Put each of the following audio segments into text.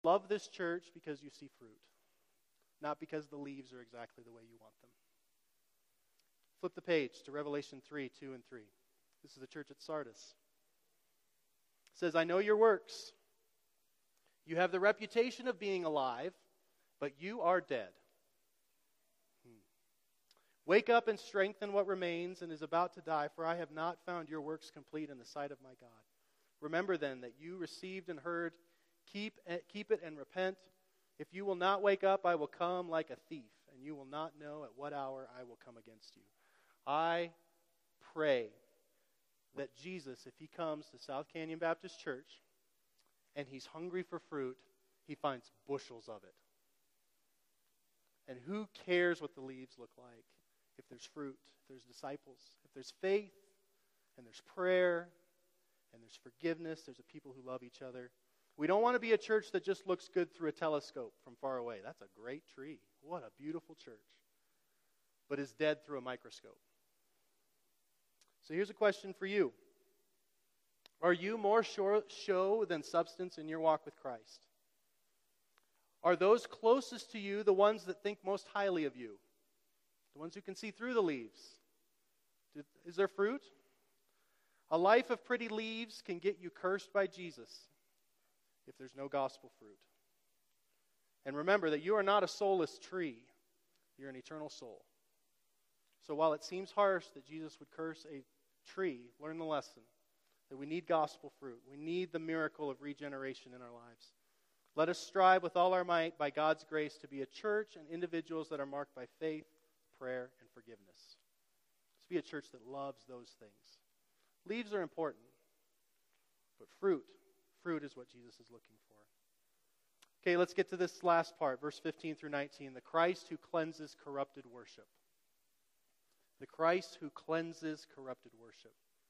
love this church because you see fruit, not because the leaves are exactly the way you want them. Flip the page to Revelation 3, 2 and 3. This is the church at Sardis. It says, I know your works. You have the reputation of being alive, but you are dead. Wake up and strengthen what remains and is about to die, for I have not found your works complete in the sight of my God. Remember then that you received and heard, keep it and repent. If you will not wake up, I will come like a thief, and you will not know at what hour I will come against you. I pray that Jesus, if he comes to South Canyon Baptist Church and he's hungry for fruit, he finds bushels of it. And who cares what the leaves look like if there's fruit, if there's disciples, if there's faith, and there's prayer, and there's forgiveness, there's a people who love each other. We don't want to be a church that just looks good through a telescope from far away. That's a great tree. What a beautiful church. But is dead through a microscope. So here's a question for you. Are you more show than substance in your walk with Christ? Are those closest to you the ones that think most highly of you? The ones who can see through the leaves? Is there fruit? A life of pretty leaves can get you cursed by Jesus if there's no gospel fruit. And remember that you are not a soulless tree. You're an eternal soul. So while it seems harsh that Jesus would curse a tree, learn the lesson that we need gospel fruit. We need the miracle of regeneration in our lives. Let us strive with all our might by God's grace to be a church and individuals that are marked by faith, prayer, and forgiveness. Let's be a church that loves those things. Leaves are important, but fruit is what Jesus is looking for. Okay, let's get to this last part, verse 15 through 19. The Christ who cleanses corrupted worship. The Christ who cleanses corrupted worship.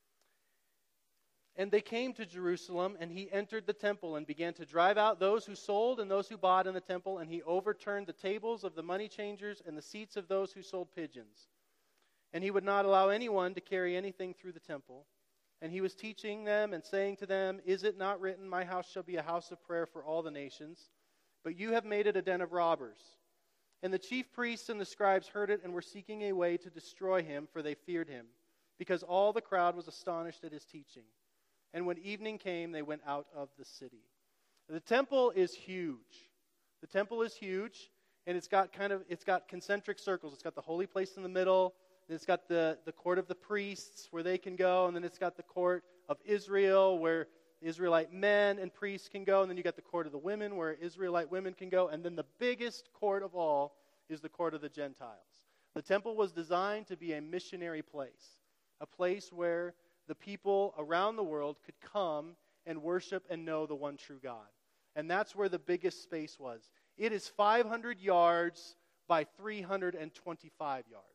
And they came to Jerusalem, and he entered the temple and began to drive out those who sold and those who bought in the temple, and he overturned the tables of the money changers and the seats of those who sold pigeons. And he would not allow anyone to carry anything through the temple. And he was teaching them and saying to them, Is it not written, My house shall be a house of prayer for all the nations? But you have made it a den of robbers. And the chief priests and the scribes heard it and were seeking a way to destroy him, for they feared him, because all the crowd was astonished at his teaching. And when evening came, they went out of the city. The temple is huge. The temple is huge, and it's got concentric circles. It's got the holy place in the middle. Then it's got the court of the priests where they can go, and then it's got the court of Israel where Israelite men and priests can go, and then you got the court of the women where Israelite women can go, and then the biggest court of all is the court of the Gentiles. The temple was designed to be a missionary place, a place where the people around the world could come and worship and know the one true God. And that's where the biggest space was. It is 500 yards by 325 yards.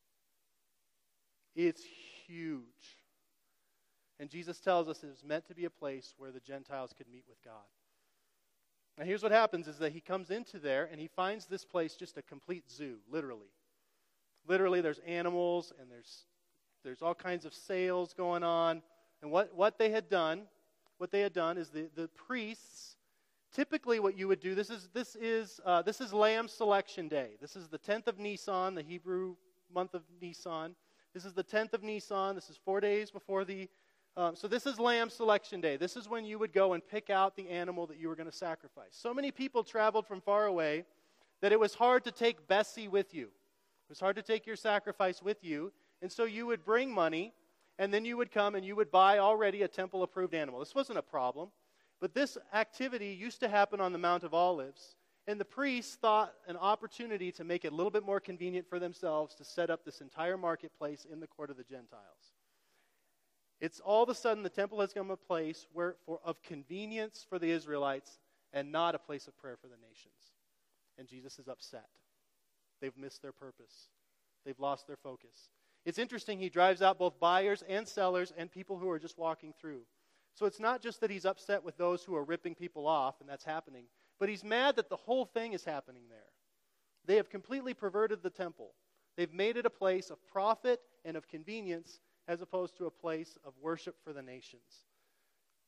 It's huge. And Jesus tells us it was meant to be a place where the Gentiles could meet with God. Now here's what happens is that he comes into there and he finds this place just a complete zoo, literally. Literally there's animals and there's all kinds of sales going on. And what they had done is the priests, typically what you would do, this is Lamb Selection Day. This is the 10th of Nisan, the Hebrew month of Nisan. This is the 10th of Nisan. This is 4 days before so this is Lamb Selection Day. This is when you would go and pick out the animal that you were going to sacrifice. So many people traveled from far away that it was hard to take Bessie with you. It was hard to take your sacrifice with you. And so you would bring money, and then you would come and you would buy already a temple-approved animal. This wasn't a problem. But this activity used to happen on the Mount of Olives. And the priests thought an opportunity to make it a little bit more convenient for themselves to set up this entire marketplace in the court of the Gentiles. It's all of a sudden the temple has become a place of convenience for the Israelites and not a place of prayer for the nations. And Jesus is upset. They've missed their purpose. They've lost their focus. It's interesting, he drives out both buyers and sellers and people who are just walking through. So it's not just that he's upset with those who are ripping people off, and that's happening, but he's mad that the whole thing is happening there. They have completely perverted the temple. They've made it a place of profit and of convenience as opposed to a place of worship for the nations.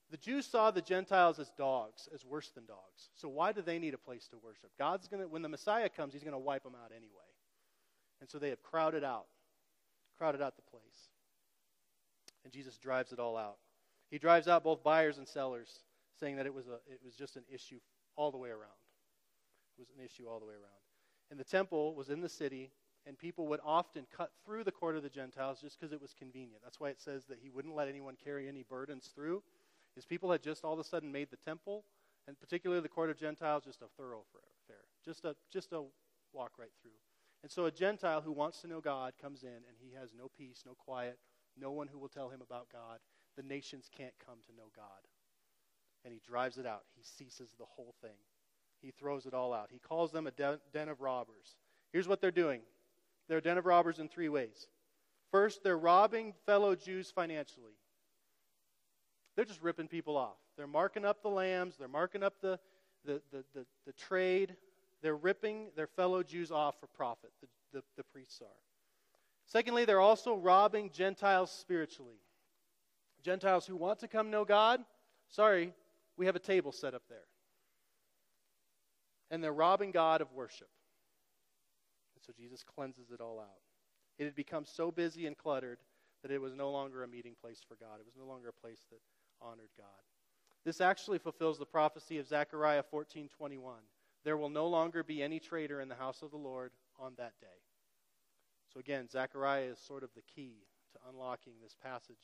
The Jews saw the Gentiles as dogs, as worse than dogs. So why do they need a place to worship? When the Messiah comes, he's going to wipe them out anyway. And so they have crowded out the place. And Jesus drives it all out. He drives out both buyers and sellers, saying that it was just an issue all the way around. It was an issue all the way around. And the temple was in the city, and people would often cut through the court of the Gentiles just because it was convenient. That's why it says that he wouldn't let anyone carry any burdens through. His people had just all of a sudden made the temple, and particularly the court of Gentiles, just a thoroughfare, just a walk right through. And so a Gentile who wants to know God comes in, and he has no peace, no quiet, no one who will tell him about God. The nations can't come to know God. And he drives it out. He ceases the whole thing. He throws it all out. He calls them a den of robbers. Here's what they're doing. They're a den of robbers in three ways. First, they're robbing fellow Jews financially. They're just ripping people off. They're marking up the lambs. They're marking up the trade. They're ripping their fellow Jews off for profit. The priests are. Secondly, they're also robbing Gentiles spiritually. Gentiles who want to come know God, sorry, we have a table set up there. And they're robbing God of worship. And so Jesus cleanses it all out. It had become so busy and cluttered that it was no longer a meeting place for God. It was no longer a place that honored God. This actually fulfills the prophecy of Zechariah 14:21. There will no longer be any traitor in the house of the Lord on that day. So again, Zechariah is sort of the key to unlocking this passage.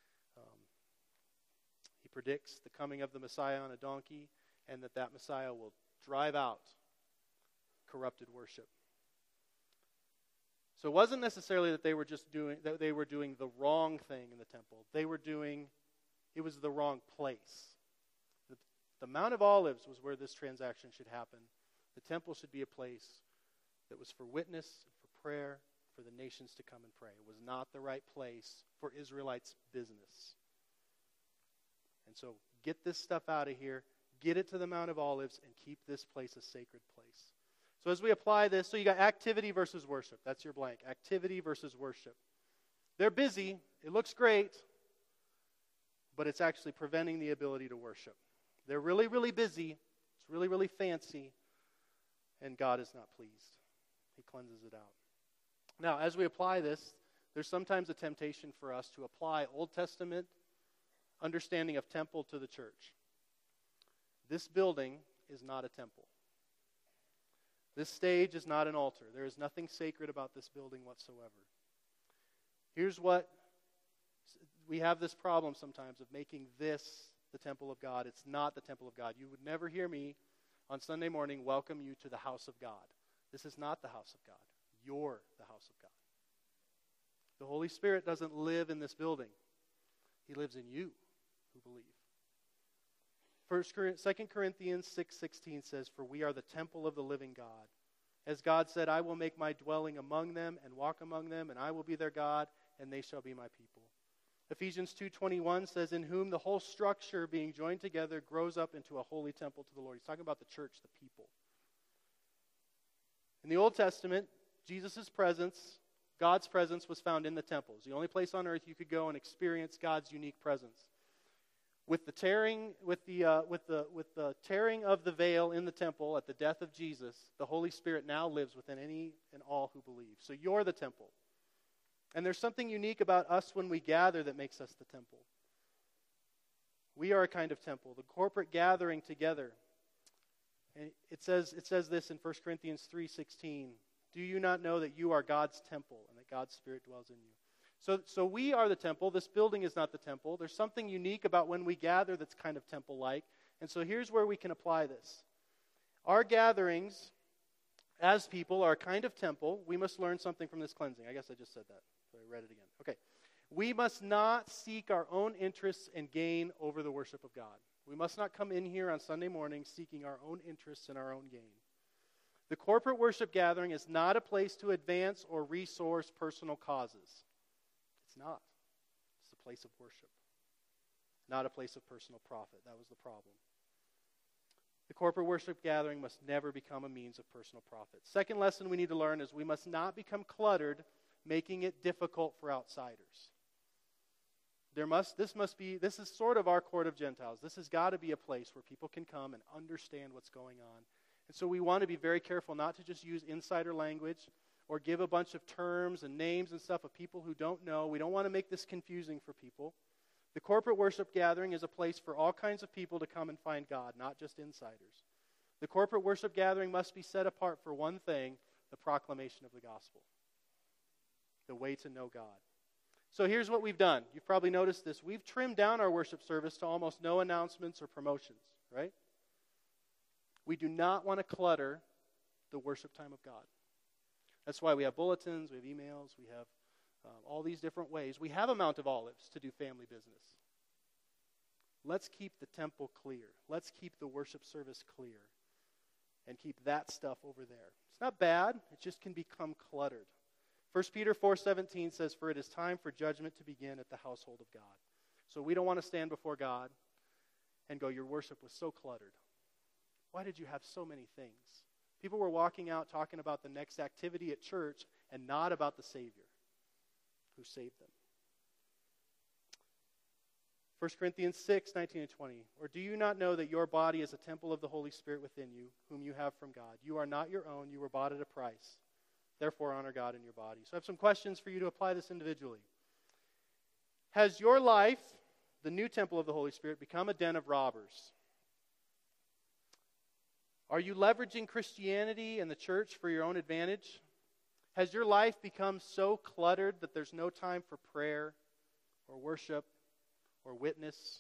He predicts the coming of the Messiah on a donkey, and that Messiah will drive out corrupted worship. So it wasn't necessarily that they were doing the wrong thing in the temple. It was the wrong place. The Mount of Olives was where this transaction should happen. The temple should be a place that was for witness, for prayer, for the nations to come and pray. It was not the right place for Israelites' business. And so get this stuff out of here, get it to the Mount of Olives, and keep this place a sacred place. So as we apply this, so you got activity versus worship. That's your blank. Activity versus worship. They're busy. It looks great, but it's actually preventing the ability to worship. They're really, really busy. It's really, really fancy, and God is not pleased. He cleanses it out. Now, as we apply this, there's sometimes a temptation for us to apply Old Testament understanding of temple to the church. This building is not a temple. This stage is not an altar. There is nothing sacred about this building whatsoever. Here's what we have this problem sometimes of making this the temple of God. It's not the temple of God. You would never hear me on Sunday morning welcome you to the house of God. This is not the house of God. You're the house of God. The Holy Spirit doesn't live in this building. He lives in you who believe. 2 Corinthians 6:16 says, "For we are the temple of the living God. As God said, I will make my dwelling among them and walk among them, and I will be their God, and they shall be my people." Ephesians 2:21 says, "In whom the whole structure being joined together grows up into a holy temple to the Lord." He's talking about the church, the people. In the Old Testament, Jesus' presence, God's presence, was found in the temple. It's the only place on earth you could go and experience God's unique presence. With the tearing of the veil in the temple at the death of Jesus, the Holy Spirit now lives within any and all who believe. So you're the temple. And there's something unique about us when we gather that makes us the temple. We are a kind of temple, the corporate gathering together. And it says this in 1 Corinthians 3:16. "Do you not know that you are God's temple and that God's Spirit dwells in you?" So we are the temple. This building is not the temple. There's something unique about when we gather that's kind of temple-like. And so here's where we can apply this. Our gatherings as people are a kind of temple. We must learn something from this cleansing. I guess I just said that, so I read it again. Okay. We must not seek our own interests and gain over the worship of God. We must not come in here on Sunday morning seeking our own interests and our own gain. The corporate worship gathering is not a place to advance or resource personal causes. It's not. It's a place of worship, not a place of personal profit. That was the problem. The corporate worship gathering must never become a means of personal profit. Second lesson we need to learn is we must not become cluttered, making it difficult for outsiders. This is sort of our court of Gentiles. This has got to be a place where people can come and understand what's going on. And so we want to be very careful not to just use insider language or give a bunch of terms and names and stuff of people who don't know. We don't want to make this confusing for people. The corporate worship gathering is a place for all kinds of people to come and find God, not just insiders. The corporate worship gathering must be set apart for one thing, the proclamation of the gospel, the way to know God. So here's what we've done. You've probably noticed this. We've trimmed down our worship service to almost no announcements or promotions, right? We do not want to clutter the worship time of God. That's why we have bulletins, we have emails, we have all these different ways. We have a Mount of Olives to do family business. Let's keep the temple clear. Let's keep the worship service clear and keep that stuff over there. It's not bad. It just can become cluttered. 1 Peter 4:17 says, "For it is time for judgment to begin at the household of God." So we don't want to stand before God and go, your worship was so cluttered. Why did you have so many things? People were walking out talking about the next activity at church and not about the Savior who saved them. 1 Corinthians 6:19 and 20. "Or do you not know that your body is a temple of the Holy Spirit within you, whom you have from God? You are not your own, you were bought at a price. Therefore honor God in your body." So I have some questions for you to apply this individually. Has your life, the new temple of the Holy Spirit, become a den of robbers? Are you leveraging Christianity and the church for your own advantage? Has your life become so cluttered that there's no time for prayer or worship or witness?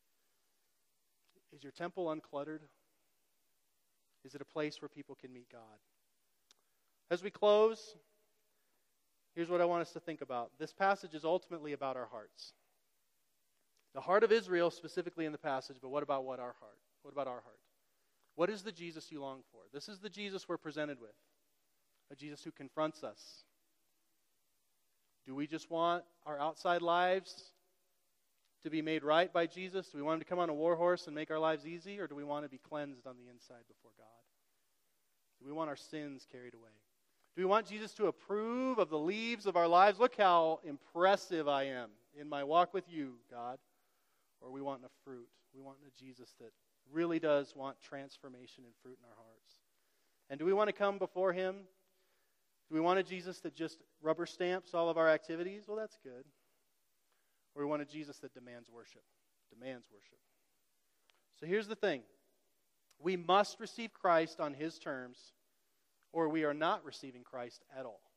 Is your temple uncluttered? Is it a place where people can meet God? As we close, here's what I want us to think about. This passage is ultimately about our hearts. The heart of Israel specifically in the passage, but what about our heart? What about our heart? What is the Jesus you long for? This is the Jesus we're presented with. A Jesus who confronts us. Do we just want our outside lives to be made right by Jesus? Do we want him to come on a war horse and make our lives easy? Or do we want to be cleansed on the inside before God? Do we want our sins carried away? Do we want Jesus to approve of the leaves of our lives? Look how impressive I am in my walk with you, God. Or we want a fruit. We want a Jesus that really does want transformation and fruit in our hearts. And do we want to come before him? Do we want a Jesus that just rubber stamps all of our activities? Well, that's good. Or we want a Jesus that demands worship. Demands worship. So here's the thing. We must receive Christ on his terms, or we are not receiving Christ at all.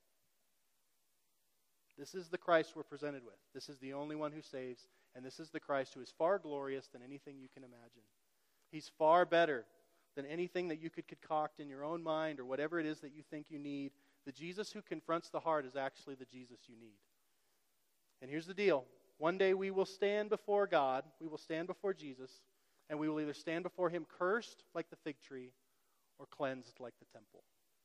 This is the Christ we're presented with. This is the only one who saves, and this is the Christ who is far glorious than anything you can imagine. He's far better than anything that you could concoct in your own mind or whatever it is that you think you need. The Jesus who confronts the heart is actually the Jesus you need. And here's the deal. One day we will stand before God, we will stand before Jesus, and we will either stand before him cursed like the fig tree or cleansed like the temple.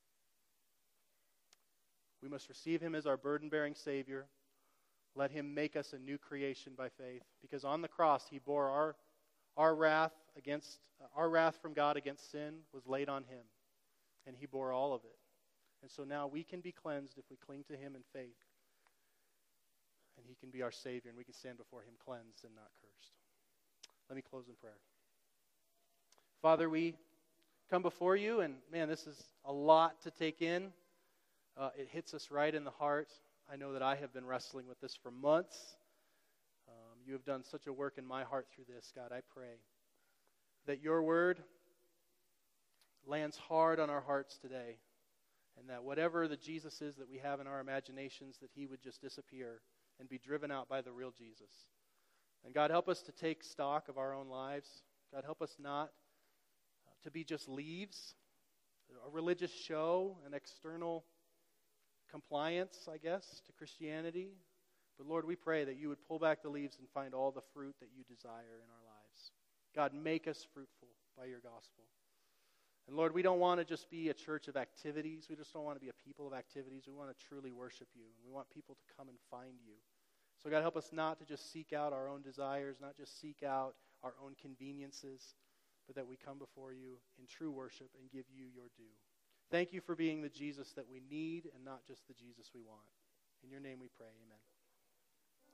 We must receive him as our burden-bearing Savior. Let him make us a new creation by faith. Because on the cross, he bore our wrath from God against sin was laid on him. And he bore all of it. And so now we can be cleansed if we cling to him in faith. And he can be our Savior, and we can stand before him cleansed and not cursed. Let me close in prayer. Father, we come before you, and man, this is a lot to take in. It hits us right in the heart. I know that I have been wrestling with this for months. You have done such a work in my heart through this. God, I pray that your word lands hard on our hearts today, and that whatever the Jesus is that we have in our imaginations, that he would just disappear and be driven out by the real Jesus. And God, help us to take stock of our own lives. God, help us not to be just leaves, a religious show, an external compliance, I guess, to Christianity. But Lord, we pray that you would pull back the leaves and find all the fruit that you desire in our lives. God, make us fruitful by your gospel. And Lord, we don't want to just be a church of activities. We just don't want to be a people of activities. We want to truly worship you. And we want people to come and find you. So God, help us not to just seek out our own desires, not just seek out our own conveniences, but that we come before you in true worship and give you your due. Thank you for being the Jesus that we need and not just the Jesus we want. In your name we pray, amen.